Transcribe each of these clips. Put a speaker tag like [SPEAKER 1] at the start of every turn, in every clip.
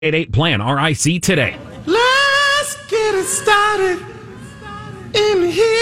[SPEAKER 1] 88 Plan RIC today.
[SPEAKER 2] Let's get it started in here.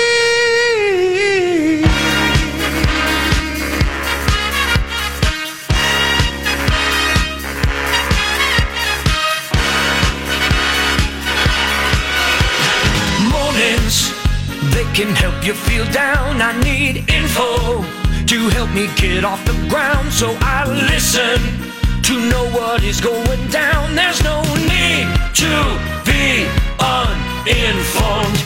[SPEAKER 3] Mornings, they can help you feel down. I need info to help me get off the ground, so I listen to know what is going down. There's no need to be uninformed.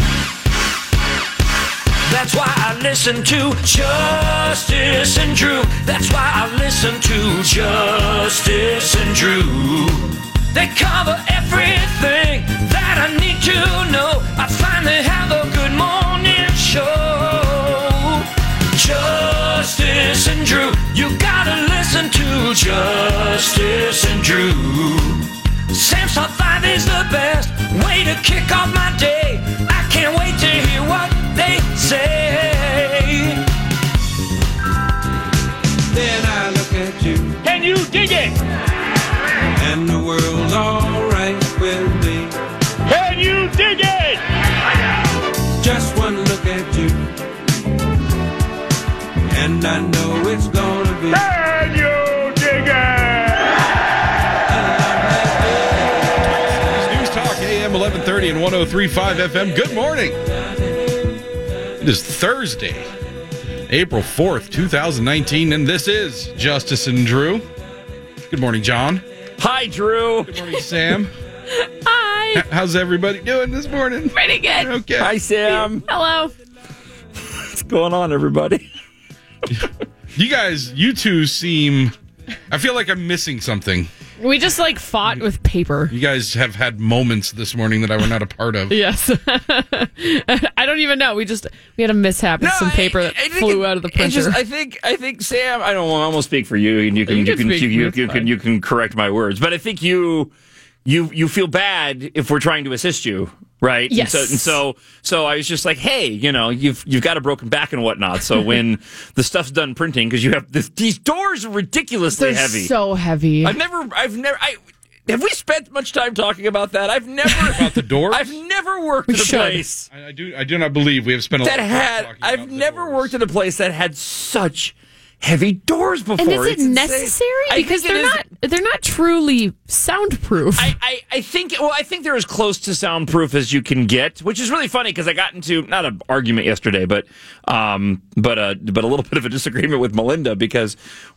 [SPEAKER 3] That's why I listen to Justice and Drew. That's why I listen to Justice and Drew. They cover everything that I need to know. I finally have a good morning show. Justice and Drew, you gotta listen to Justice and Drew. Sam's Top 5 is the best way to kick off my day. I can't wait to hear what they say.
[SPEAKER 2] Then I look at you.
[SPEAKER 3] Can you dig it?
[SPEAKER 2] And the world's alright with me.
[SPEAKER 3] Can you dig it?
[SPEAKER 2] Just one look at you. And I know it's gonna be.
[SPEAKER 3] Can you dig it?
[SPEAKER 4] News Talk AM 1130 and 103.5 FM. Good morning. It is Thursday, April 4th, 2019, and this is Justice and Drew. Good morning, John.
[SPEAKER 5] Hi, Drew.
[SPEAKER 4] Good morning, Sam.
[SPEAKER 6] Hi.
[SPEAKER 4] How's everybody doing this morning?
[SPEAKER 6] Pretty good.
[SPEAKER 4] Okay.
[SPEAKER 5] Hi, Sam.
[SPEAKER 6] Hello.
[SPEAKER 5] What's going on, everybody?
[SPEAKER 4] You two seem... I feel like I'm missing something.
[SPEAKER 6] We just fought with paper.
[SPEAKER 4] You guys have had moments this morning that I were not a part of.
[SPEAKER 6] Yes. I don't even know. We had a mishap with some paper that flew out of the printer.
[SPEAKER 5] I think Sam. I don't want to almost speak for you, and you can correct my words. But I think you feel bad if we're trying to assist you, right?
[SPEAKER 6] Yes.
[SPEAKER 5] And so I was just like, hey, you've got a broken back and whatnot. So when the stuff's done printing, because you have these doors are ridiculously
[SPEAKER 6] They're
[SPEAKER 5] heavy.
[SPEAKER 6] so heavy.
[SPEAKER 5] Have we spent much time talking about that? I've never
[SPEAKER 4] about the doors.
[SPEAKER 5] I've never worked at a place.
[SPEAKER 4] I do not believe we have spent a lot of time talking
[SPEAKER 5] I've
[SPEAKER 4] about the
[SPEAKER 5] never
[SPEAKER 4] doors.
[SPEAKER 5] worked at a place that had such heavy doors before.
[SPEAKER 6] And is it
[SPEAKER 5] It's insane.
[SPEAKER 6] necessary?
[SPEAKER 5] I
[SPEAKER 6] Because
[SPEAKER 5] think
[SPEAKER 6] they're not truly soundproof.
[SPEAKER 5] I think they're as close to soundproof as you can get, which is really funny because I got into not an argument yesterday, but a little bit of a disagreement with Melinda because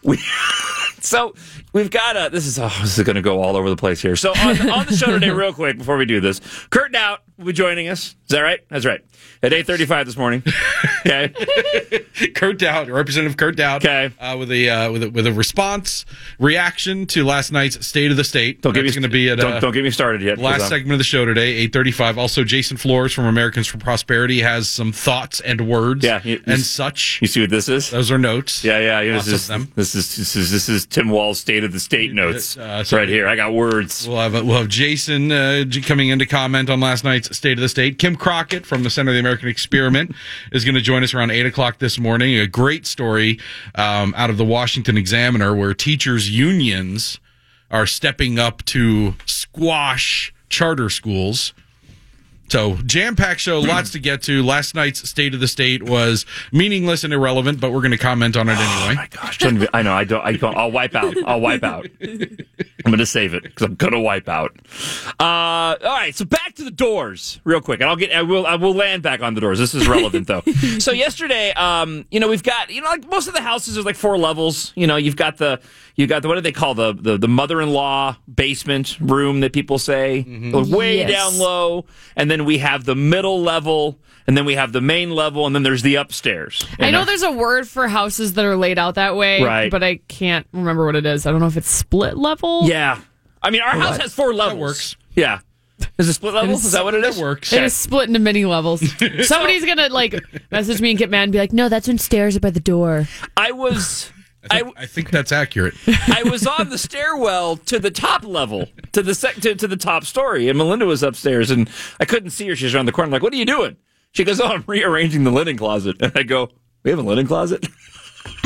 [SPEAKER 5] we've got this is going to go all over the place here. So on the show today, real quick before we do this, Kurt Dowd will be joining us. Is that right? That's right. At 8:35 this morning. Okay.
[SPEAKER 4] Kurt Dowd, Representative Kurt Dowd.
[SPEAKER 5] Okay.
[SPEAKER 4] With a reaction to last night's State of the State.
[SPEAKER 5] Don't get me started yet.
[SPEAKER 4] Last segment of the show today, 8:35. Also, Jason Flores from Americans for Prosperity has some thoughts and words. And such.
[SPEAKER 5] You see what this is?
[SPEAKER 4] Those are notes.
[SPEAKER 5] Yeah.
[SPEAKER 4] This
[SPEAKER 5] This is Tim Wall's State of the State notes right here. I got words.
[SPEAKER 4] We'll have Jason coming in to comment on last night's State of the State. Kim Crockett from the Center of the American Experiment is going to join us around 8 o'clock this morning. A great story out of the Washington Examiner where teachers' unions are stepping up to squash charter schools. So, jam-packed show, lots to get to. Last night's State of the State was meaningless and irrelevant, but we're going to comment on it anyway.
[SPEAKER 5] Oh, my gosh. I know. I'll wipe out. I'm going to save it because I'm going to wipe out. All right. So, back to the doors real quick. And I will land back on the doors. This is relevant, though. So, yesterday, we've got, like most of the houses, there's like 4 levels. You've got the what do they call the mother-in-law basement room that people say? Mm-hmm. Way down low. And then we have the middle level, and then we have the main level, and then there's the upstairs.
[SPEAKER 6] I know there's a word for houses that are laid out that way,
[SPEAKER 5] right,
[SPEAKER 6] but I can't remember what it is. I don't know if it's split level.
[SPEAKER 5] Yeah. I mean, our house has 4 levels.
[SPEAKER 4] That works.
[SPEAKER 5] Yeah. Is it split level? Is that what it is?
[SPEAKER 4] That works.
[SPEAKER 6] It is split into many levels. Somebody's going to message me and get mad and be like, no, that's when stairs are by the door.
[SPEAKER 4] I think that's accurate.
[SPEAKER 5] I was on the stairwell to the top level, to the top story, and Melinda was upstairs, and I couldn't see her. She was around the corner. I'm like, what are you doing? She goes, I'm rearranging the linen closet. And I go, we have a linen closet?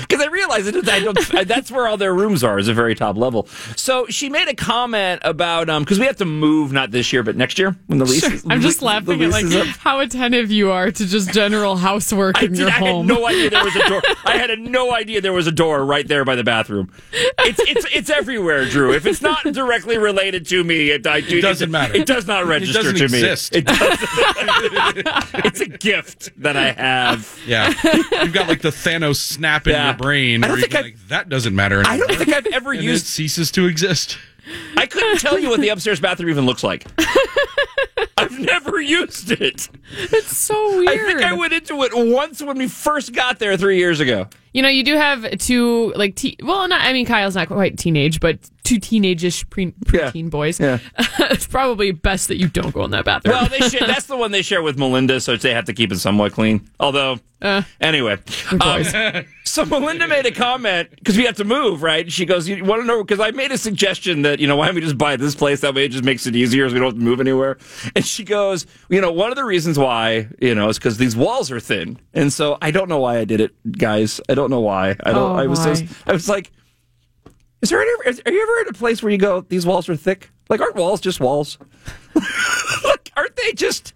[SPEAKER 5] Because I realized that's where all their rooms are, is a very top level. So she made a comment about, because we have to move, not this year, but next year when the lease is
[SPEAKER 6] I'm just laughing at how attentive you are to just general housework in your home.
[SPEAKER 5] I had no idea there was a door. I had no idea there was a door right there by the bathroom. It's everywhere, Drew. If it's not directly related to me, it
[SPEAKER 4] doesn't matter.
[SPEAKER 5] It does not register
[SPEAKER 4] to
[SPEAKER 5] exist.
[SPEAKER 4] me.
[SPEAKER 5] It doesn't. It's a gift that I have.
[SPEAKER 4] Yeah, you've got like the Thanos snap in your brain.
[SPEAKER 5] I don't think
[SPEAKER 4] that doesn't matter anymore.
[SPEAKER 5] I don't think I've ever
[SPEAKER 4] and
[SPEAKER 5] used.
[SPEAKER 4] It ceases to exist.
[SPEAKER 5] I couldn't tell you what the upstairs bathroom even looks like. I've never used it.
[SPEAKER 6] It's so weird.
[SPEAKER 5] I think I went into it once when we first got there 3 years ago.
[SPEAKER 6] You know, you do have two, Kyle's not quite teenage, but two teenage-ish preteen boys.
[SPEAKER 5] Yeah.
[SPEAKER 6] It's probably best that you don't go in that bathroom.
[SPEAKER 5] Well, that's the one they share with Melinda, so they have to keep it somewhat clean. Although, anyway. So Melinda made a comment, because we have to move, right? She goes, you want to know, because I made a suggestion that, why don't we just buy this place? That way it just makes it easier so we don't have to move anywhere. And she goes, one of the reasons why, is because these walls are thin. And so I don't know why I did it, guys. I don't know why. I was like, are you ever in a place where you go, these walls are thick? Like, aren't walls just walls? Like, aren't just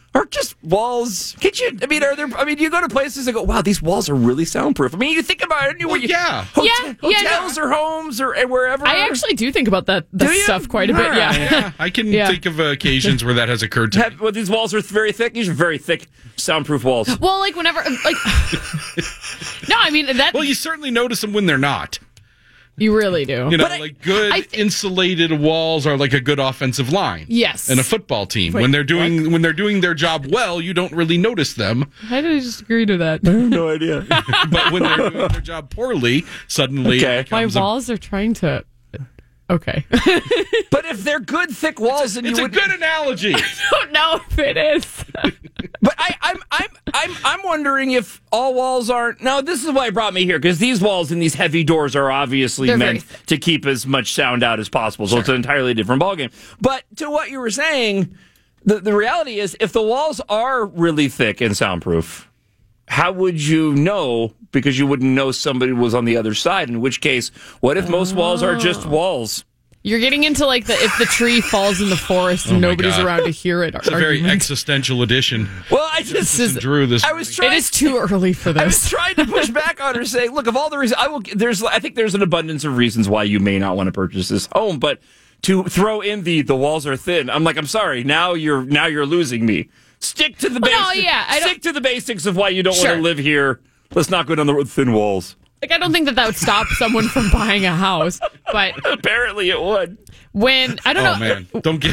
[SPEAKER 5] walls? You go to places and go, wow, these walls are really soundproof. I mean, you think about it. Hotels or homes or wherever.
[SPEAKER 6] I actually do think about that stuff quite a bit. Yeah.
[SPEAKER 4] I can think of occasions where that has occurred to me.
[SPEAKER 5] Well, these walls are very thick. These are very thick, soundproof walls.
[SPEAKER 6] Well, like whenever, no, I mean that.
[SPEAKER 4] Well, you certainly notice them when they're not.
[SPEAKER 6] You really do.
[SPEAKER 4] Good insulated walls are like a good offensive line.
[SPEAKER 6] Yes.
[SPEAKER 4] In a football team. When they're doing their job well, you don't really notice them.
[SPEAKER 6] How did I just agree to that?
[SPEAKER 5] I have no idea.
[SPEAKER 4] But when they're doing their job poorly, suddenly
[SPEAKER 6] my walls are trying to. Okay.
[SPEAKER 5] But if they're good, thick walls, then
[SPEAKER 4] it's a good analogy.
[SPEAKER 6] I don't know if it is.
[SPEAKER 5] But I'm wondering if all walls aren't. No, this is why it brought me here, because these walls and these heavy doors are obviously meant to keep as much sound out as possible. So It's an entirely different ballgame. But to what you were saying, the reality is, if the walls are really thick and soundproof, how would you know? Because you wouldn't know somebody was on the other side. In which case, what if most walls are just walls?
[SPEAKER 6] You're getting into like if the tree falls in the forest and nobody's around to hear it.
[SPEAKER 4] It's a very existential edition.
[SPEAKER 5] Well, it
[SPEAKER 6] is too early for this.
[SPEAKER 5] I was trying to push back on her, saying, "Look, of all the reasons, I think there's an abundance of reasons why you may not want to purchase this home, but to throw in the walls are thin, I'm like, I'm sorry, now you're losing me. Stick to the basics. Stick to the basics of why you don't want to live here. Let's not go down the road with thin walls."
[SPEAKER 6] Like, I don't think that would stop someone from buying a house, but
[SPEAKER 5] apparently it would.
[SPEAKER 6] When I don't know,
[SPEAKER 4] man, don't get.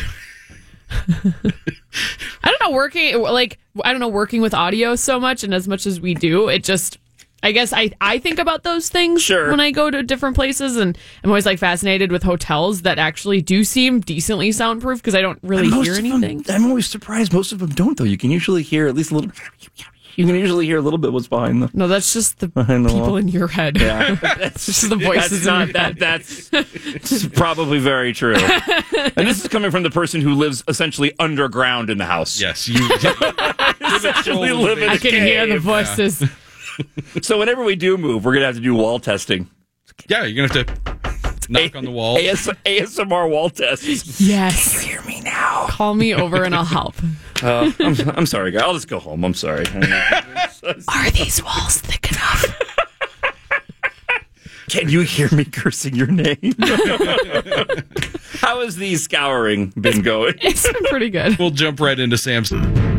[SPEAKER 6] I don't know, working with audio so much and as much as we do, it just. I guess I think about those things when I go to different places, and I'm always fascinated with hotels that actually do seem decently soundproof because I don't really hear anything.
[SPEAKER 5] I'm always surprised most of them don't, though. You can usually hear at least a little. You can usually hear a little bit what's behind them.
[SPEAKER 6] No, that's just the people wall. In your head.
[SPEAKER 5] Yeah,
[SPEAKER 6] that's just the voices in your head.
[SPEAKER 5] That's probably very true. And this is coming from the person who lives essentially underground in the house.
[SPEAKER 4] Yes, you
[SPEAKER 5] essentially live in a cave.
[SPEAKER 6] I can hear the voices.
[SPEAKER 5] Yeah. So whenever we do move, we're going to have to do wall testing.
[SPEAKER 4] Yeah, you're going to have to knock on the wall.
[SPEAKER 5] ASMR wall tests.
[SPEAKER 6] Yes.
[SPEAKER 5] Can you hear me now?
[SPEAKER 6] Call me over and I'll help.
[SPEAKER 5] I'm sorry, guys. I'll just go home. I'm sorry.
[SPEAKER 6] Are these walls thick enough?
[SPEAKER 5] Can you hear me cursing your name? How has the scouring been going?
[SPEAKER 6] It's been pretty good.
[SPEAKER 4] We'll jump right into Sam's.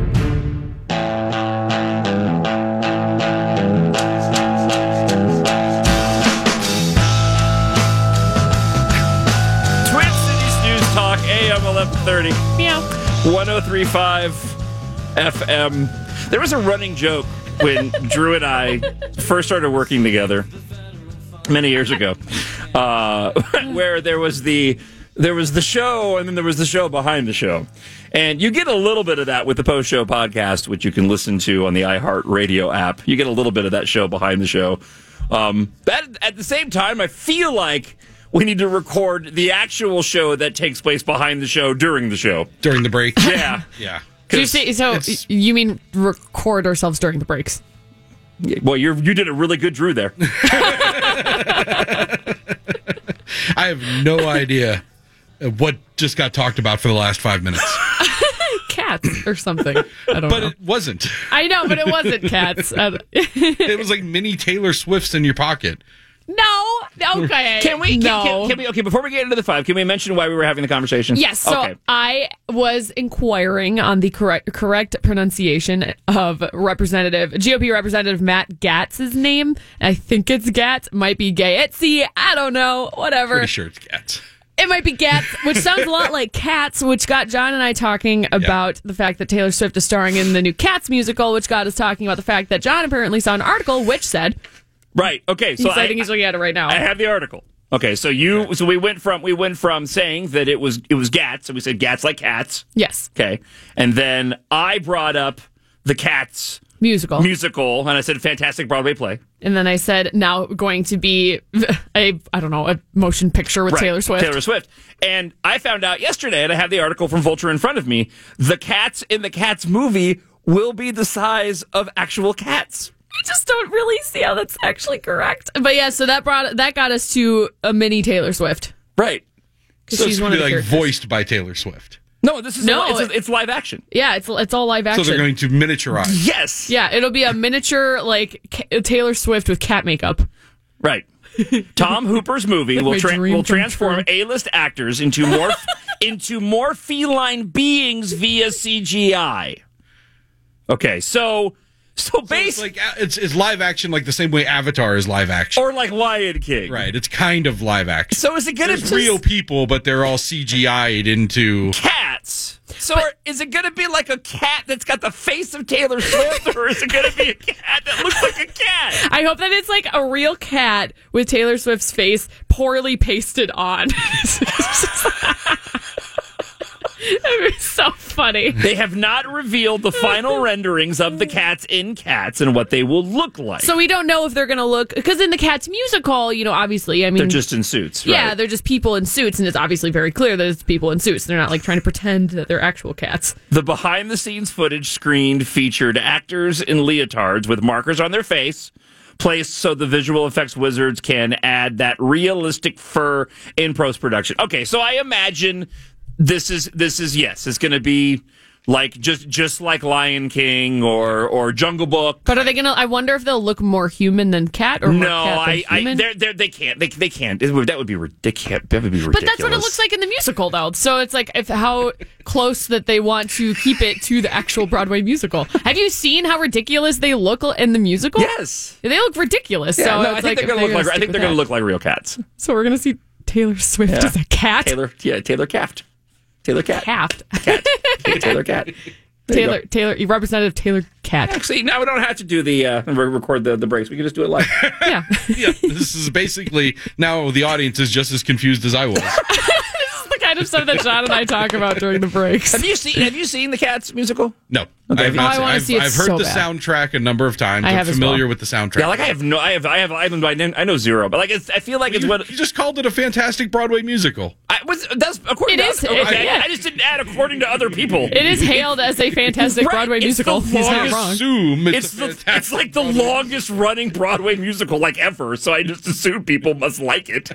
[SPEAKER 5] AM 1130.
[SPEAKER 6] Meow.
[SPEAKER 5] 103.5 FM. There was a running joke when Drew and I first started working together many years ago, where there was the show and then there was the show behind the show. And you get a little bit of that with the post-show podcast, which you can listen to on the iHeartRadio app. You get a little bit of that show behind the show. But at the same time, I feel like we need to record the actual show that takes place behind the show during the show.
[SPEAKER 4] During the break?
[SPEAKER 5] Yeah.
[SPEAKER 4] Yeah.
[SPEAKER 6] So you mean record ourselves during the breaks?
[SPEAKER 5] Well, you did a really good Drew there.
[SPEAKER 4] I have no idea what just got talked about for the last 5 minutes.
[SPEAKER 6] Cats or something. I don't
[SPEAKER 4] But
[SPEAKER 6] know.
[SPEAKER 4] it wasn't.
[SPEAKER 6] I know, but it wasn't cats.
[SPEAKER 4] It was like mini Taylor Swifts in your pocket.
[SPEAKER 6] No. Okay.
[SPEAKER 5] Can we?
[SPEAKER 6] No.
[SPEAKER 5] Can we? Okay, before we get into the 5, can we mention why we were having the conversation?
[SPEAKER 6] Yes. So
[SPEAKER 5] Okay.
[SPEAKER 6] I was inquiring on the correct pronunciation of GOP Representative Matt Gaetz's name. I think it's Gatz. Might be Gaetzy. I don't know. Whatever.
[SPEAKER 4] Pretty sure it's cats.
[SPEAKER 6] It might be Gatz, which sounds a lot like Cats, which got John and I talking about the fact that Taylor Swift is starring in the new Cats musical, which got us talking about the fact that John apparently saw an article which said,
[SPEAKER 5] Right. Okay. So
[SPEAKER 6] I think he's looking at it right now.
[SPEAKER 5] I have the article. Okay. So we went from saying that it was Gats, and we said Gats like cats.
[SPEAKER 6] Yes.
[SPEAKER 5] Okay. And then I brought up the Cats
[SPEAKER 6] Musical.
[SPEAKER 5] and I said fantastic Broadway play.
[SPEAKER 6] And then I said, now going to be a motion picture with
[SPEAKER 5] Right,
[SPEAKER 6] Taylor Swift.
[SPEAKER 5] Taylor Swift. And I found out yesterday, and I have the article from Vulture in front of me, the cats in the Cats movie will be the size of actual cats.
[SPEAKER 6] I just don't really see how that's actually correct. But yeah, so that got us to a mini Taylor Swift.
[SPEAKER 5] Right.
[SPEAKER 6] Because
[SPEAKER 4] So
[SPEAKER 6] she's
[SPEAKER 4] it's
[SPEAKER 6] one
[SPEAKER 4] going
[SPEAKER 6] of
[SPEAKER 4] to
[SPEAKER 6] the
[SPEAKER 4] be like
[SPEAKER 6] characters.
[SPEAKER 4] voiced by Taylor Swift.
[SPEAKER 5] No, this is
[SPEAKER 6] No,
[SPEAKER 5] it's live action.
[SPEAKER 6] Yeah, it's all live action.
[SPEAKER 4] So they're going to miniaturize.
[SPEAKER 5] Yes.
[SPEAKER 6] Yeah, it'll be a miniature Taylor Swift with cat makeup.
[SPEAKER 5] Right. Tom Hooper's movie will
[SPEAKER 6] my dream
[SPEAKER 5] will
[SPEAKER 6] come
[SPEAKER 5] transform
[SPEAKER 6] true.
[SPEAKER 5] A-list actors into more feline beings via CGI. Okay, so
[SPEAKER 4] So it's like it's live action, like the same way Avatar is live action.
[SPEAKER 5] or like Lion King.
[SPEAKER 4] Right, it's kind of live action.
[SPEAKER 5] So is it going
[SPEAKER 4] There's
[SPEAKER 5] to
[SPEAKER 4] real people, but they're all CGI'd into.
[SPEAKER 5] cats? So is it going to be like a cat that's got the face of Taylor Swift, or is it going to be a cat that looks like a cat?
[SPEAKER 6] I hope that it's like a real cat with Taylor Swift's face poorly pasted on. It was so funny.
[SPEAKER 5] They have not revealed the final renderings of the cats in Cats and what they will look like.
[SPEAKER 6] So we don't know if they're going to look, because in the Cats musical, obviously, I mean,
[SPEAKER 5] They're just in suits, right?
[SPEAKER 6] yeah, they're just people in suits, and it's obviously very clear that it's people in suits. They're not like trying to pretend that they're actual cats.
[SPEAKER 5] The behind-the-scenes footage screened featured actors in leotards with markers on their face, placed so the visual effects wizards can add that realistic fur in post-production. Okay, so I imagine this is yes, it's going to be like just like Lion King or Jungle Book.
[SPEAKER 6] But are they gonna? I wonder if they'll look more human than cat or more cat than human.
[SPEAKER 5] they can't. They can't. That would be ridiculous.
[SPEAKER 6] But that's what it looks like in the musical, though. So it's like how close that they want to keep it to the actual Broadway musical. Have you seen how ridiculous they look in the musical?
[SPEAKER 5] Yes,
[SPEAKER 6] they look ridiculous.
[SPEAKER 5] yeah,
[SPEAKER 6] so
[SPEAKER 5] no, I
[SPEAKER 6] it's
[SPEAKER 5] think
[SPEAKER 6] like
[SPEAKER 5] they're going to look like. I think they're going to look like real cats.
[SPEAKER 6] So we're gonna see Taylor Swift as a cat.
[SPEAKER 5] Taylor Caft. Taylor Cat.
[SPEAKER 6] Caft.
[SPEAKER 5] Cat. Taylor Cat. There you go.
[SPEAKER 6] Representative Taylor Cat.
[SPEAKER 5] Actually, now we don't have to do the record the breaks. We can just do it live.
[SPEAKER 6] Yeah.
[SPEAKER 4] Yeah, this is basically now the audience is just as confused as I was.
[SPEAKER 6] This is the kind of stuff that John and I talk about during the breaks.
[SPEAKER 5] Have you seen the Cats musical?
[SPEAKER 4] No, I have
[SPEAKER 6] Oh,
[SPEAKER 4] not.
[SPEAKER 6] I wanna see it
[SPEAKER 4] I've heard
[SPEAKER 6] so
[SPEAKER 4] the
[SPEAKER 6] bad.
[SPEAKER 4] soundtrack a number of times.
[SPEAKER 6] I
[SPEAKER 4] I'm
[SPEAKER 6] have as
[SPEAKER 4] familiar
[SPEAKER 6] well.
[SPEAKER 4] with the soundtrack.
[SPEAKER 5] Yeah, like I know zero, but like I feel like it's
[SPEAKER 4] you,
[SPEAKER 5] what
[SPEAKER 4] you just called it a fantastic Broadway musical.
[SPEAKER 5] that's according
[SPEAKER 6] It
[SPEAKER 5] to
[SPEAKER 6] is,
[SPEAKER 5] okay.
[SPEAKER 6] yeah.
[SPEAKER 5] I just didn't add according to other people.
[SPEAKER 6] It is hailed as a fantastic
[SPEAKER 5] Right,
[SPEAKER 6] Broadway
[SPEAKER 5] it's
[SPEAKER 6] musical.
[SPEAKER 5] the
[SPEAKER 6] He's not
[SPEAKER 5] longest
[SPEAKER 6] wrong.
[SPEAKER 4] Assume
[SPEAKER 5] It's like the longest running Broadway musical like ever, so I just assume people must like it.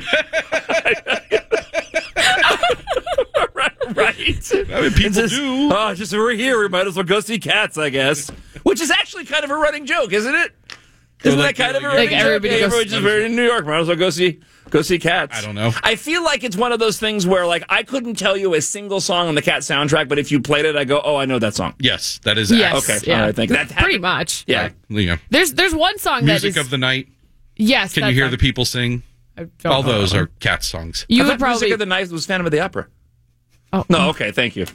[SPEAKER 5] Right.
[SPEAKER 4] I mean, people do.
[SPEAKER 5] Oh, just we're here. We might as well go see Cats, I guess. Which is actually kind of a running joke, isn't it? Isn't
[SPEAKER 4] like-
[SPEAKER 5] that kind of a
[SPEAKER 4] like
[SPEAKER 5] running joke?
[SPEAKER 6] everybody goes-
[SPEAKER 5] Everybody's just very in New York. Might as well go see Cats.
[SPEAKER 4] I don't know.
[SPEAKER 5] I feel like it's one of those things where, like, I couldn't tell you a single song on the Cat soundtrack, but if you played it, I go, oh, I know that song.
[SPEAKER 4] Yes, that is
[SPEAKER 6] Yes.
[SPEAKER 5] Okay,
[SPEAKER 6] Yeah.
[SPEAKER 5] all right, thank you. That
[SPEAKER 6] Pretty much.
[SPEAKER 5] Yeah.
[SPEAKER 4] You know,
[SPEAKER 6] There's one song
[SPEAKER 4] music
[SPEAKER 6] that is
[SPEAKER 4] of the night.
[SPEAKER 6] yes.
[SPEAKER 4] Can
[SPEAKER 6] that
[SPEAKER 4] you hear
[SPEAKER 6] song.
[SPEAKER 4] the people sing?
[SPEAKER 6] I don't
[SPEAKER 4] All
[SPEAKER 6] know.
[SPEAKER 4] those are cat songs.
[SPEAKER 6] You
[SPEAKER 5] I
[SPEAKER 6] would
[SPEAKER 5] thought
[SPEAKER 6] probably.
[SPEAKER 5] Music of the Night was Phantom of the Opera.
[SPEAKER 6] Oh.
[SPEAKER 5] No, okay, thank you.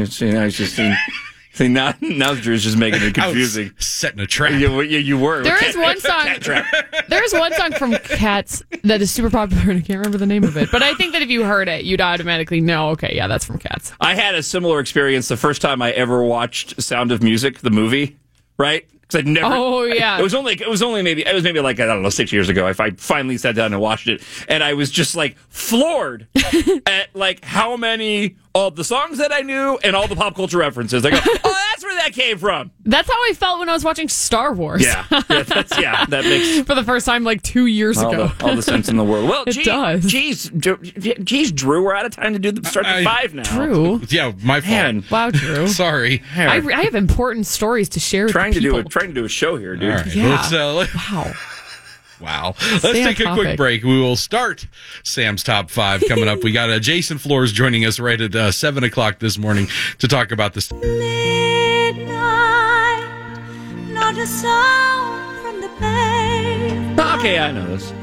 [SPEAKER 5] See, now Drew's just making it confusing.
[SPEAKER 4] I was setting a trap.
[SPEAKER 5] You were.
[SPEAKER 6] There is one song. There is one song from Cats that is super popular, and I can't remember the name of it. But I think that if you heard it, you'd automatically know. Okay, yeah, that's from Cats.
[SPEAKER 5] I had a similar experience the first time I ever watched Sound of Music, the movie, right? Because I'd never.
[SPEAKER 6] Oh, yeah.
[SPEAKER 5] It was maybe like, I don't know, 6 years ago. If I finally sat down and watched it, and I was just like floored at like how many all the songs that I knew and all the pop culture references. I go, oh, that's where that came from.
[SPEAKER 6] That's how I felt when I was watching Star Wars.
[SPEAKER 5] Yeah, that makes
[SPEAKER 6] for the first time like 2 years ago.
[SPEAKER 5] All the sense in the world. Well,
[SPEAKER 6] it does.
[SPEAKER 5] Geez, Drew, we're out of time to do the start to 5 now.
[SPEAKER 6] Drew,
[SPEAKER 4] Yeah, my fault.
[SPEAKER 5] Man,
[SPEAKER 6] wow, Drew.
[SPEAKER 4] Sorry.
[SPEAKER 6] I have important stories to share.
[SPEAKER 5] trying
[SPEAKER 6] with people.
[SPEAKER 5] to do a show here, dude.
[SPEAKER 4] All right.
[SPEAKER 6] Yeah.
[SPEAKER 4] Wow.
[SPEAKER 6] Wow.
[SPEAKER 4] Let's take a quick break. We will start Sam's Top 5 coming up. We got Jason Flores joining us right at 7 o'clock this morning to talk about this.
[SPEAKER 7] Midnight, not a sound from the bay.
[SPEAKER 5] Okay, I know this.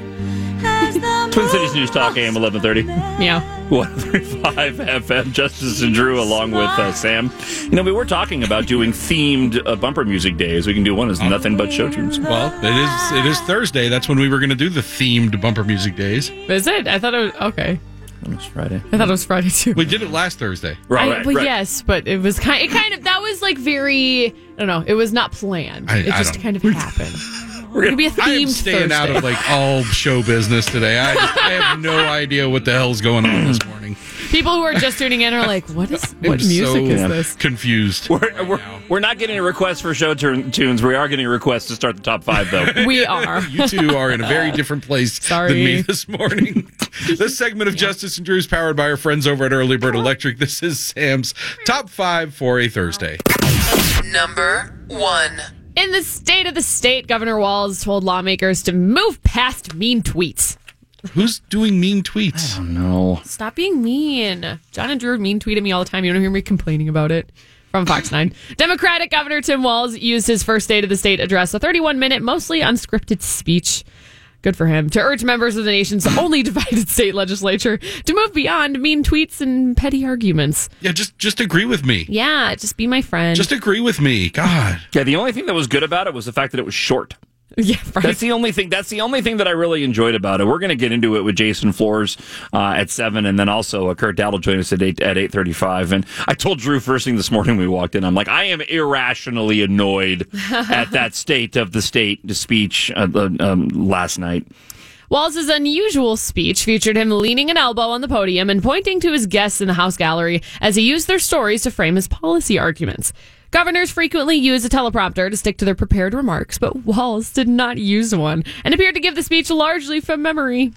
[SPEAKER 5] Twin Cities News Talk, AM 1130.
[SPEAKER 6] Yeah.
[SPEAKER 5] 103.5 FM, Justice and Drew, along with Sam. You know, we were talking about doing themed bumper music days. We can do one as nothing but show tunes.
[SPEAKER 4] Well, it is Thursday. That's when we were going to do the themed bumper music days.
[SPEAKER 6] Is it? I thought it was okay.
[SPEAKER 5] It was Friday.
[SPEAKER 6] I thought it was Friday too.
[SPEAKER 4] We did it last Thursday.
[SPEAKER 5] Right.
[SPEAKER 6] Yes, but it was kind of that was like very. I don't know. It was not planned. It just kind of happened. We're gonna be a themed
[SPEAKER 4] I am staying
[SPEAKER 6] Thursday.
[SPEAKER 4] out of like all show business today. I have no idea what the hell's going on this morning.
[SPEAKER 6] People who are just tuning in are like, what music is this?
[SPEAKER 4] Confused.
[SPEAKER 5] We're not getting a request for show tunes. We are getting a request to start the top 5, though.
[SPEAKER 6] We are.
[SPEAKER 4] You two are in a very different place than me this morning. This segment of Justice and Drew is powered by our friends over at Early Bird Electric. This is Sam's Top 5 for a Thursday.
[SPEAKER 8] Number 1.
[SPEAKER 6] In the state of the state, Governor Walz told lawmakers to move past mean tweets.
[SPEAKER 4] Who's doing mean tweets?
[SPEAKER 5] I don't know.
[SPEAKER 6] Stop being mean. John and Drew mean tweet at me all the time. You don't hear me complaining about it. From Fox 9. Democratic Governor Tim Walz used his first State of the State address, a 31-minute, mostly unscripted speech. Good for him. To urge members of the nation's only divided state legislature to move beyond mean tweets and petty arguments.
[SPEAKER 4] Yeah, just agree with me.
[SPEAKER 6] Yeah, just be my friend.
[SPEAKER 4] Just agree with me. God.
[SPEAKER 5] Yeah, the only thing that was good about it was the fact that it was short.
[SPEAKER 6] Yeah, right.
[SPEAKER 5] That's the only thing that I really enjoyed about it. We're going to get into it with Jason Flores at 7, and then also Kurt Dowd will join us at 8:35. And I told Drew first thing this morning when we walked in, I'm like, I am irrationally annoyed at that State of the State speech last night.
[SPEAKER 6] Walz's unusual speech featured him leaning an elbow on the podium and pointing to his guests in the House gallery as he used their stories to frame his policy arguments. Governors frequently use a teleprompter to stick to their prepared remarks, but Walz did not use one and appeared to give the speech largely from memory.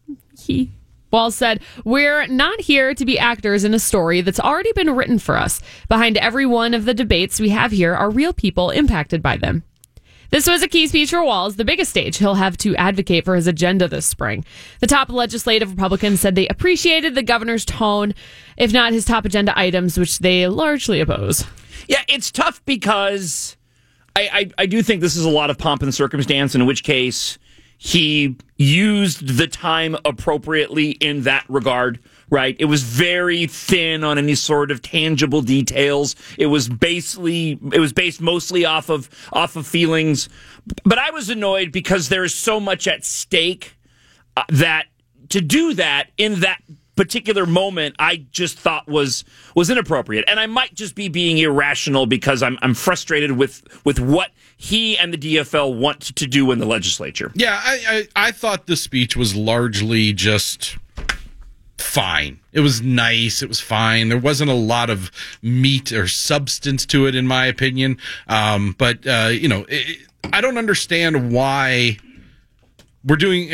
[SPEAKER 6] Walz said, "We're not here to be actors in a story that's already been written for us. Behind every one of the debates we have here are real people impacted by them." This was a key speech for Walz, the biggest stage he'll have to advocate for his agenda this spring. The top legislative Republicans said they appreciated the governor's tone, if not his top agenda items, which they largely oppose.
[SPEAKER 5] Yeah, it's tough because I do think this is a lot of pomp and circumstance, in which case he used the time appropriately in that regard, right? It was very thin on any sort of tangible details. It was based mostly off of feelings. But I was annoyed because there is so much at stake that to do that in that particular moment, I just thought was inappropriate. And I might just be being irrational because I'm frustrated with what he and the DFL want to do in the legislature.
[SPEAKER 4] Yeah, I thought the speech was largely just fine. It was nice. It was fine. There wasn't a lot of meat or substance to it, in my opinion. But I don't understand why we're doing...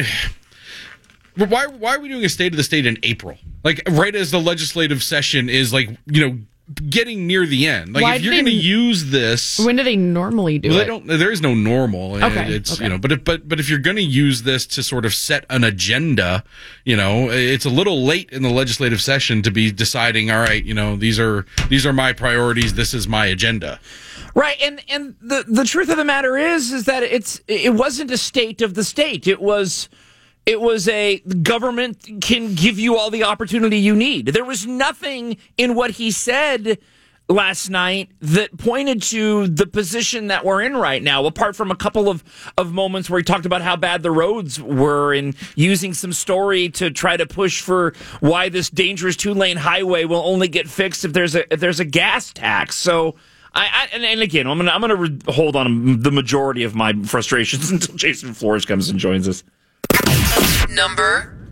[SPEAKER 4] Why are we doing a State of the State in April? Like, right as the legislative session is, getting near the end. Like, if you're going to use this...
[SPEAKER 6] When do they normally do it?
[SPEAKER 4] There is no normal.
[SPEAKER 6] Okay.
[SPEAKER 4] Okay. But if you're going to use this to sort of set an agenda, it's a little late in the legislative session to be deciding, all right, these are my priorities, this is my agenda.
[SPEAKER 5] Right, and the truth of the matter is that it wasn't a State of the State. It was a government can give you all the opportunity you need. There was nothing in what he said last night that pointed to the position that we're in right now, apart from a couple of moments where he talked about how bad the roads were and using some story to try to push for why this dangerous 2-lane highway will only get fixed if there's a gas tax. So and again, I'm gonna hold on the majority of my frustrations until Jason Flores comes and joins us.
[SPEAKER 8] Number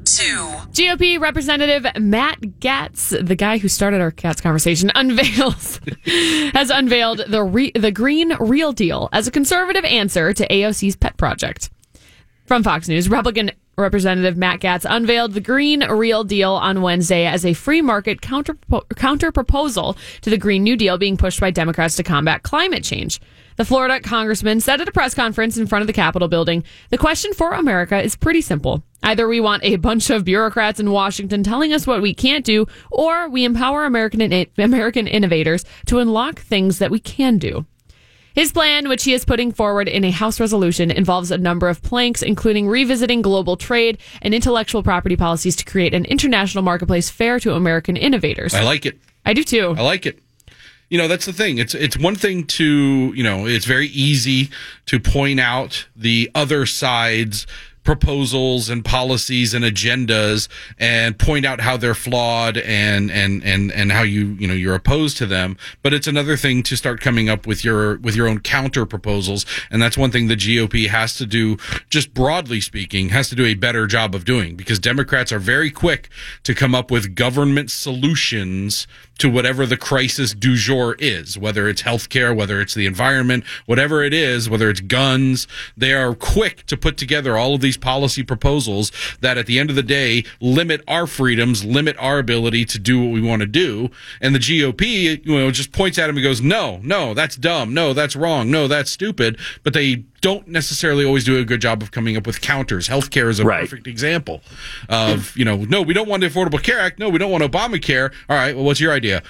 [SPEAKER 8] 2.
[SPEAKER 6] GOP Representative Matt Gaetz, the guy who started our Cats conversation, has unveiled the Green Real Deal as a conservative answer to AOC's pet project. From Fox News, Republican Representative Matt Gaetz unveiled the Green Real Deal on Wednesday as a free market counter proposal to the Green New Deal being pushed by Democrats to combat climate change. The Florida congressman said at a press conference in front of the Capitol building, "The question for America is pretty simple. Either we want a bunch of bureaucrats in Washington telling us what we can't do, or we empower American innovators to unlock things that we can do." His plan, which he is putting forward in a House resolution, involves a number of planks, including revisiting global trade and intellectual property policies to create an international marketplace fair to American innovators.
[SPEAKER 4] I like it.
[SPEAKER 6] I do too.
[SPEAKER 4] I like it. You know, that's the thing. It's one thing to, you know, it's very easy to point out the other side's proposals and policies and agendas and point out how they're flawed and how you're opposed to them. But it's another thing to start coming up with your own counter proposals. And that's one thing the GOP has to do, just broadly speaking, has to do a better job of doing, because Democrats are very quick to come up with government solutions to whatever the crisis du jour is, whether it's healthcare, whether it's the environment, whatever it is, whether it's guns. They are quick to put together all of these policy proposals that at the end of the day limit our freedoms, limit our ability to do what we want to do. And the GOP, just points at them and goes, no, that's dumb. No, that's wrong. No, that's stupid. But they don't necessarily always do a good job of coming up with counters. Healthcare is a perfect example of, no, we don't want the Affordable Care Act. No, we don't want Obamacare. All right, well, what's your idea?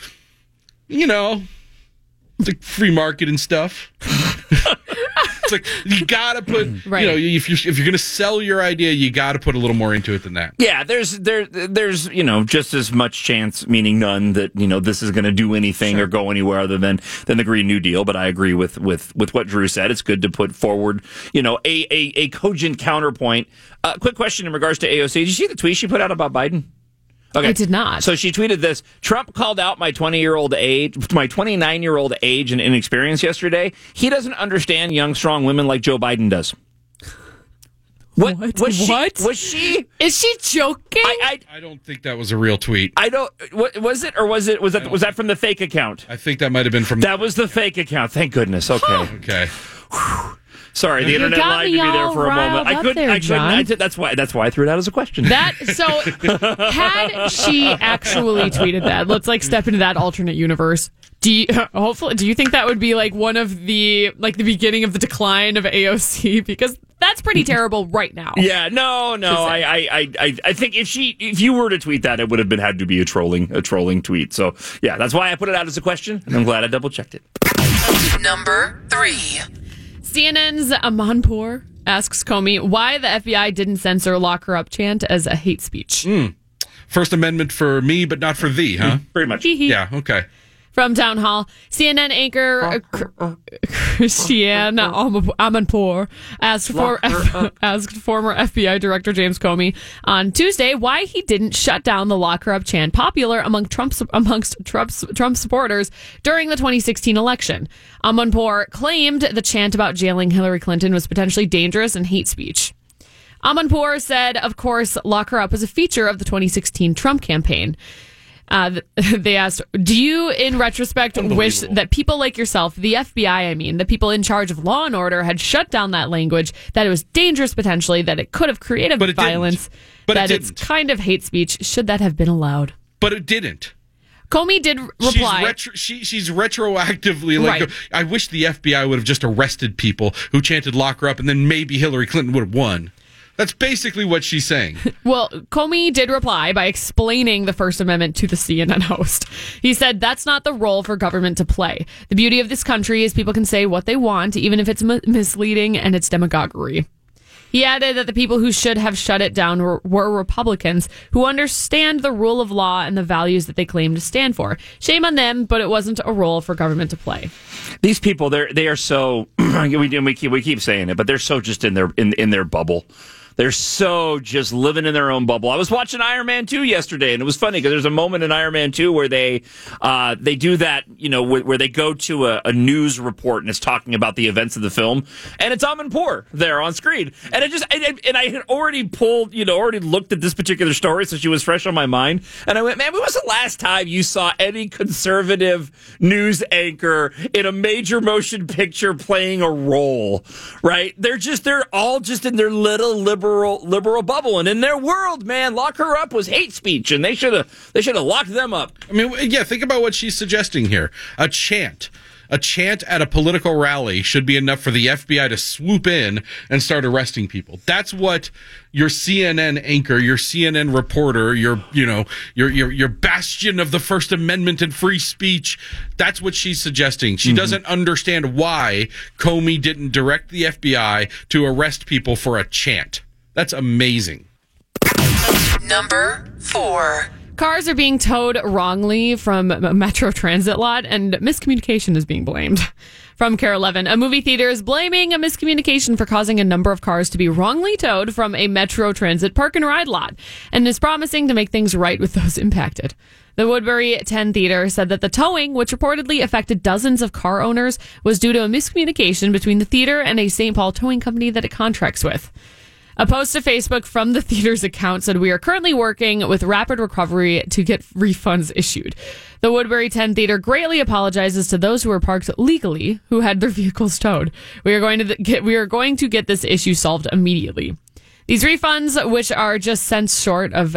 [SPEAKER 4] It's like free market and stuff. It's like you gotta put, if you're gonna sell your idea, you gotta put a little more into it than that.
[SPEAKER 5] Yeah, there's just as much chance, meaning none, that this is gonna do anything or go anywhere other than the Green New Deal. But I agree with what Drew said. It's good to put forward a cogent counterpoint. Quick question in regards to AOC. Did you see the tweet she put out about Biden? Okay.
[SPEAKER 6] I did not.
[SPEAKER 5] So she tweeted this: Trump called out my 29-year-old age and inexperience yesterday. He doesn't understand young, strong women like Joe Biden does. What? Was she?
[SPEAKER 6] Is she joking?
[SPEAKER 4] I don't think that was a real tweet.
[SPEAKER 5] I don't. Was it, or was that from the fake account?
[SPEAKER 4] I think that might have been from.
[SPEAKER 5] That was the fake account. Thank goodness. Okay.
[SPEAKER 4] Okay.
[SPEAKER 5] Sorry, the internet lied to me there for a moment. I couldn't. That's why I threw it out as a question.
[SPEAKER 6] Had she actually tweeted that, let's step into that alternate universe. Do you think that would be one of the the beginning of the decline of AOC? Because that's pretty terrible right now.
[SPEAKER 5] Yeah, no. I think if you were to tweet that, it would have had to be a trolling tweet. So yeah, that's why I put it out as a question, and I'm glad I double checked it.
[SPEAKER 8] Number 3.
[SPEAKER 6] CNN's Amanpour asks Comey why the FBI didn't censor "Lock Her Up" chant as a hate speech.
[SPEAKER 4] First Amendment for me, but not for thee, huh?
[SPEAKER 5] Pretty much.
[SPEAKER 4] Yeah, okay.
[SPEAKER 6] From Town Hall, CNN anchor Christiane Amanpour asked former FBI Director James Comey on Tuesday why he didn't shut down the "Lock Her Up" chant, popular amongst Trump supporters during the 2016 election. Amanpour claimed the chant about jailing Hillary Clinton was potentially dangerous and hate speech. Amanpour said, of course, "Lock Her Up" was a feature of the 2016 Trump campaign. They asked, do you, in retrospect, wish that people like yourself, the FBI, the people in charge of law and order, had shut down that language, that it was dangerous potentially, that it could have created violence, that it's kind of hate speech? Should that have been allowed?
[SPEAKER 4] But it didn't.
[SPEAKER 6] Comey did reply.
[SPEAKER 4] She's retroactively I wish the FBI would have just arrested people who chanted "Lock Her Up," and then maybe Hillary Clinton would have won. That's basically what she's saying.
[SPEAKER 6] Well, Comey did reply by explaining the First Amendment to the CNN host. He said, that's not the role for government to play. The beauty of this country is people can say what they want, even if it's misleading and it's demagoguery. He added that the people who should have shut it down were Republicans who understand the rule of law and the values that they claim to stand for. Shame on them, but it wasn't a role for government to play.
[SPEAKER 5] These people, they are so, we keep saying it, but they're so just in their bubble. They're so just living in their own bubble. I was watching Iron Man 2 yesterday, and it was funny because there's a moment in Iron Man 2 where they do that, where they go to a news report and it's talking about the events of the film, and it's Amanpour there on screen. And I had already already looked at this particular story, so she was fresh on my mind. And I went, man, when was the last time you saw any conservative news anchor in a major motion picture playing a role, right? They're all just in their little liberal bubble, and in their world, man, lock her up was hate speech, and they should have locked them up.
[SPEAKER 4] I mean, yeah, think about what she's suggesting here. A chant at a political rally should be enough for the FBI to swoop in and start arresting people. That's what your CNN anchor, your CNN reporter, your bastion of the First Amendment and free speech, that's what she's suggesting. She doesn't understand why Comey didn't direct the FBI to arrest people for a chant. That's amazing.
[SPEAKER 8] Number 4.
[SPEAKER 6] Cars are being towed wrongly from a Metro Transit lot, and miscommunication is being blamed. From KARE 11, a movie theater is blaming a miscommunication for causing a number of cars to be wrongly towed from a Metro Transit park and ride lot, and is promising to make things right with those impacted. The Woodbury 10 Theater said that the towing, which reportedly affected dozens of car owners, was due to a miscommunication between the theater and a St. Paul towing company that it contracts with. A post to Facebook from the theater's account said, "We are currently working with Rapid Recovery to get refunds issued. The Woodbury 10 Theater greatly apologizes to those who were parked legally who had their vehicles towed. We are going to get this issue solved immediately." These refunds, which are just cents short of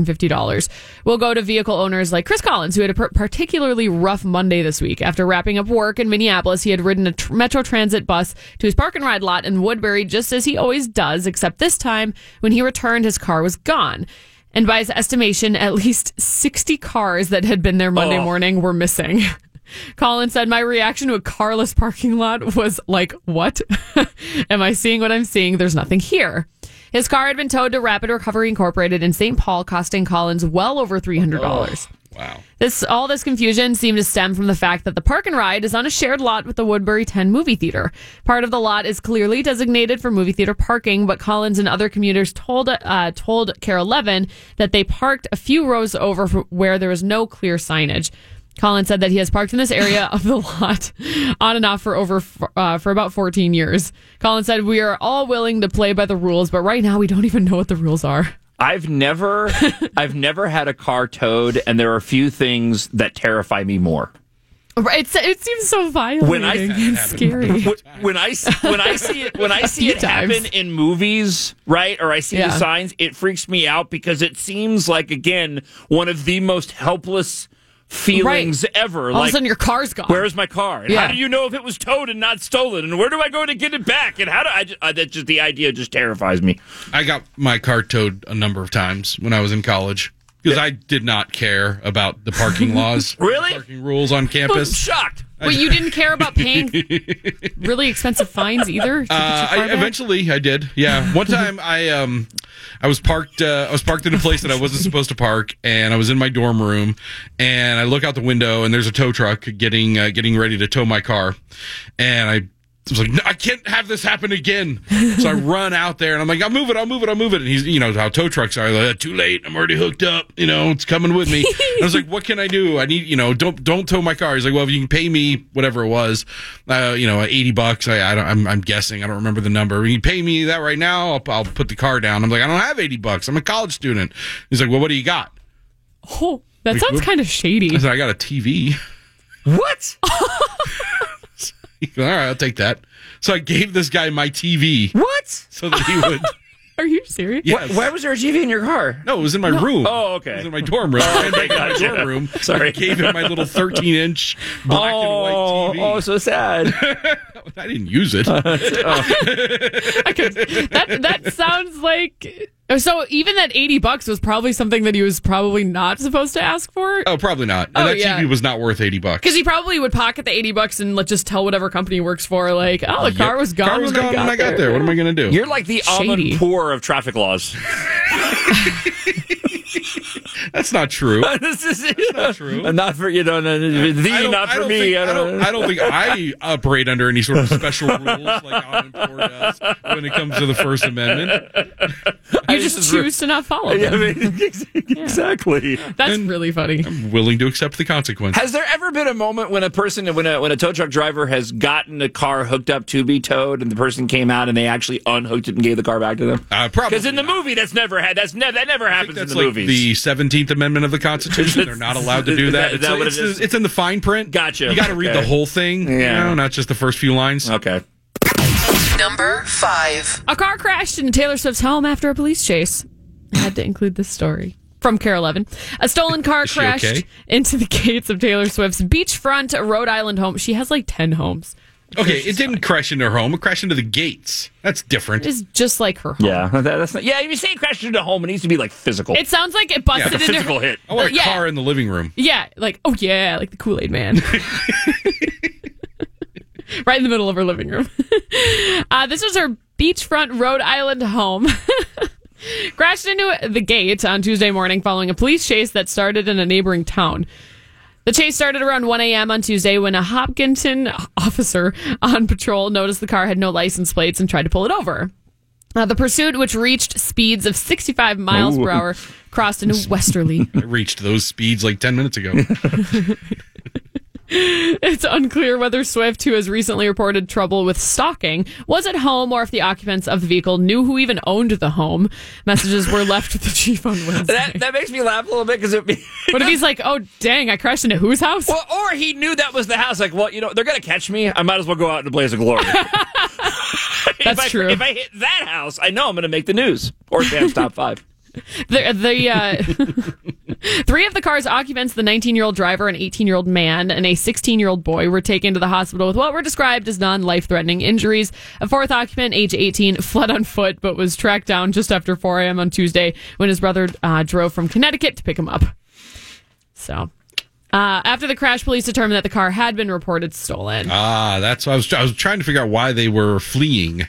[SPEAKER 6] $350, will go to vehicle owners like Chris Collins, who had a particularly rough Monday this week. After wrapping up work in Minneapolis, he had ridden a Metro Transit bus to his park and ride lot in Woodbury, just as he always does, except this time, when he returned, his car was gone. And by his estimation, at least 60 cars that had been there Monday morning were missing. Collins said, "My reaction to a carless parking lot was like, what? Am I seeing what I'm seeing? There's nothing here." His car had been towed to Rapid Recovery Incorporated in St. Paul, costing Collins well over $300.
[SPEAKER 4] Wow.
[SPEAKER 6] All this confusion seemed to stem from the fact that the park and ride is on a shared lot with the Woodbury 10 movie theater. Part of the lot is clearly designated for movie theater parking, but Collins and other commuters told KARE 11 that they parked a few rows over where there was no clear signage. Collins said that he has parked in this area of the lot on and off for about 14 years. Collins said, "We are all willing to play by the rules, but right now we don't even know what the rules are."
[SPEAKER 5] I've never had a car towed, and there are a few things that terrify me more.
[SPEAKER 6] It seems so violating and scary.
[SPEAKER 5] When I see it happen in movies, right, or I see the signs, it freaks me out because it seems like, again, one of the most helpless feelings ever.
[SPEAKER 6] All of a sudden your car's gone.
[SPEAKER 5] Where's my car? And how do you know if it was towed and not stolen? And where do I go to get it back? And how do that's just the idea just terrifies me.
[SPEAKER 4] I got my car towed a number of times when I was in college because I did not care about the parking laws.
[SPEAKER 5] Really?
[SPEAKER 4] Parking rules on campus.
[SPEAKER 5] I'm shocked.
[SPEAKER 6] Wait, you didn't care about paying really expensive fines either?
[SPEAKER 4] Eventually, I did. Yeah, one time I was parked. I was parked in a place that I wasn't supposed to park, and I was in my dorm room. And I look out the window, and there's a tow truck getting ready to tow my car. And I was like, "No, I can't have this happen again." So I run out there, and I'm like, "I'll move it. And he's, how tow trucks are. Like, "Too late. I'm already hooked up. It's coming with me." And I was like, "What can I do? I need, don't tow my car." He's like, "Well, if you can pay me whatever it was, $80. I'm guessing. I don't remember the number. You can pay me that right now. I'll put the car down." I'm like, "I don't have $80. I'm a college student." He's like, "Well, what do you got?"
[SPEAKER 6] Oh, that sounds kind of shady.
[SPEAKER 4] I said, "I got a TV."
[SPEAKER 5] What?
[SPEAKER 4] All right, I'll take that. So I gave this guy my TV.
[SPEAKER 5] What?
[SPEAKER 4] So that he would.
[SPEAKER 6] Are you serious?
[SPEAKER 4] Yes.
[SPEAKER 5] Why was there a TV in your car?
[SPEAKER 4] No, it was in my room.
[SPEAKER 5] Oh, okay.
[SPEAKER 4] It was in my dorm room. I ran back to my dorm room.
[SPEAKER 5] Sorry.
[SPEAKER 4] I gave him my little 13-inch black and white TV.
[SPEAKER 5] Oh, so sad.
[SPEAKER 4] I didn't use it.
[SPEAKER 6] That sounds like... So even that $80 was probably something that he was probably not supposed to ask for?
[SPEAKER 4] Oh, probably not. And that TV was not worth $80.
[SPEAKER 6] Because he probably would pocket the $80 and just tell whatever company he works for, like, "Oh, the car was gone.
[SPEAKER 4] Car was gone when I got there. What am I going to do?"
[SPEAKER 5] You're like the Amanpour of traffic laws.
[SPEAKER 4] That's not true.
[SPEAKER 5] This is
[SPEAKER 4] not true.
[SPEAKER 5] Not for not for me.
[SPEAKER 4] I don't think I operate under any sort sort of special rules like Amanpour does when it comes to the First Amendment.
[SPEAKER 6] You just choose to not follow them.
[SPEAKER 5] Yeah, I mean, exactly.
[SPEAKER 6] That's really funny.
[SPEAKER 4] I'm willing to accept the consequences.
[SPEAKER 5] Has there ever been a moment when a tow truck driver has gotten a car hooked up to be towed, and the person came out and they actually unhooked it and gave the car back to them?
[SPEAKER 4] Probably
[SPEAKER 5] because in the movie that never happens in
[SPEAKER 4] that's
[SPEAKER 5] the
[SPEAKER 4] like
[SPEAKER 5] movies.
[SPEAKER 4] The 17th Amendment of the Constitution. They're not allowed to do that.
[SPEAKER 5] Is that what it is?
[SPEAKER 4] It's in the fine print.
[SPEAKER 5] Gotcha.
[SPEAKER 4] You got to read the whole thing.
[SPEAKER 5] Yeah.
[SPEAKER 4] Not just the first few lines.
[SPEAKER 5] Okay.
[SPEAKER 8] Number 5.
[SPEAKER 6] A car crashed into Taylor Swift's home after a police chase. I had to include this story. From Carol 11. A stolen car
[SPEAKER 4] Is she
[SPEAKER 6] crashed
[SPEAKER 4] okay?
[SPEAKER 6] into the gates of Taylor Swift's beachfront Rhode Island home. She has like 10 homes.
[SPEAKER 4] Okay, it didn't crash into her home. It crashed into the gates. That's different.
[SPEAKER 6] It's just like her home.
[SPEAKER 5] Yeah, that's not, if you say it crashed into a home, it needs to be like physical.
[SPEAKER 6] It sounds like it busted
[SPEAKER 5] like a
[SPEAKER 6] into
[SPEAKER 5] physical hit.
[SPEAKER 4] I want a car in the living room.
[SPEAKER 6] Yeah, like, oh yeah, like the Kool-Aid Man. Right in the middle of her living room. This was her beachfront Rhode Island home. Crashed into the gate on Tuesday morning following a police chase that started in a neighboring town. The chase started around 1 a.m. on Tuesday when a Hopkinton officer on patrol noticed the car had no license plates and tried to pull it over. The pursuit, which reached speeds of 65 miles per hour, crossed into Westerly.
[SPEAKER 4] I reached those speeds like 10 minutes ago.
[SPEAKER 6] It's unclear whether Swift, who has recently reported trouble with stalking, was at home or if the occupants of the vehicle knew who even owned the home. Messages were left with the chief on Wednesday.
[SPEAKER 5] That makes me laugh a little bit because
[SPEAKER 6] what if he's like, oh, dang, I crashed into whose house?
[SPEAKER 5] Well, or he knew that was the house. Like, well, they're going to catch me. I might as well go out in a blaze of glory.
[SPEAKER 6] That's true.
[SPEAKER 5] If I hit that house, I know I'm going to make the news or Sam's top 5.
[SPEAKER 6] The 3 of the car's occupants, the 19-year-old driver, an 18-year-old man, and a 16-year-old boy, were taken to the hospital with what were described as non-life-threatening injuries. A 4th occupant, age 18, fled on foot but was tracked down just after 4 a.m. on Tuesday when his brother drove from Connecticut to pick him up. So, after the crash, police determined that the car had been reported stolen.
[SPEAKER 4] That's why I was trying to figure out why they were fleeing.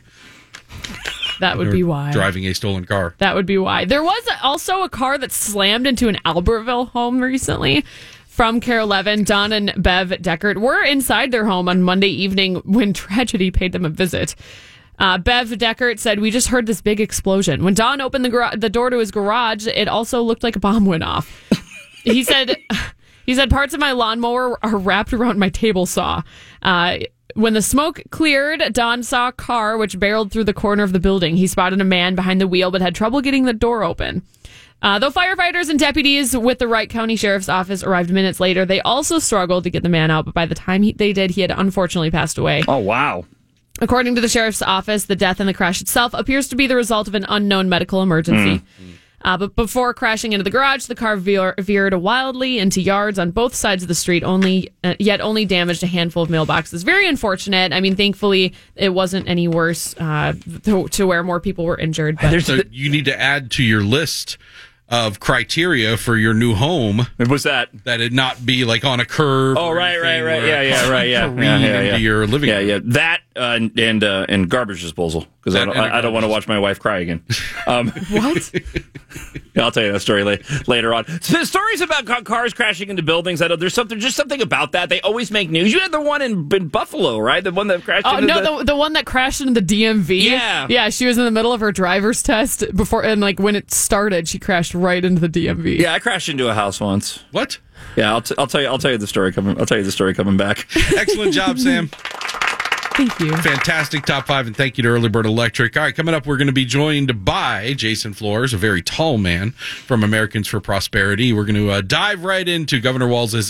[SPEAKER 6] That would be why.
[SPEAKER 4] Driving a stolen car.
[SPEAKER 6] That would be why. There was also a car that slammed into an Albertville home recently. From Carol 11, Don and Bev Deckert were inside their home on Monday evening when tragedy paid them a visit. Bev Deckert said, "We just heard this big explosion. When Don opened the door to his garage, it also looked like a bomb went off." He said, parts of my lawnmower are wrapped around my table saw. When the smoke cleared, Don saw a car which barreled through the corner of the building. He spotted a man behind the wheel but had trouble getting the door open. Though firefighters and deputies with the Wright County Sheriff's Office arrived minutes later, they also struggled to get the man out, but by the time they did, he had unfortunately passed away.
[SPEAKER 5] Oh, wow.
[SPEAKER 6] According to the Sheriff's Office, the death in the crash itself appears to be the result of an unknown medical emergency. But before crashing into the garage, the car veered wildly into yards on both sides of the street, yet only damaged a handful of mailboxes. Very unfortunate. I mean, thankfully, it wasn't any worse to where more people were injured. But.
[SPEAKER 4] So you need to add to your list of criteria for your new home.
[SPEAKER 5] What's that?
[SPEAKER 4] That it not be like on a curve.
[SPEAKER 5] Oh, right. Yeah.
[SPEAKER 4] Into your living room.
[SPEAKER 5] Yeah. That and garbage disposal because I don't want to watch my wife cry again.
[SPEAKER 6] What?
[SPEAKER 5] I'll tell you that story later on. So the stories about cars crashing into buildings. I know there's something about that. They always make news. You had the one in Buffalo, right? The one that crashed.
[SPEAKER 6] The one that crashed into the DMV. Yeah. She was in the middle of her driver's test before, and like when it started, she crashed right into the DMV.
[SPEAKER 5] Yeah, I crashed into a house once.
[SPEAKER 4] What?
[SPEAKER 5] Yeah, I'll tell you the story coming. I'll tell you the story coming back.
[SPEAKER 4] Excellent job, Sam.
[SPEAKER 6] Thank you.
[SPEAKER 4] Fantastic top 5, and thank you to Early Bird Electric. All right, coming up, we're going to be joined by Jason Flores, a very tall man from Americans for Prosperity. We're going to dive right into Governor Walz's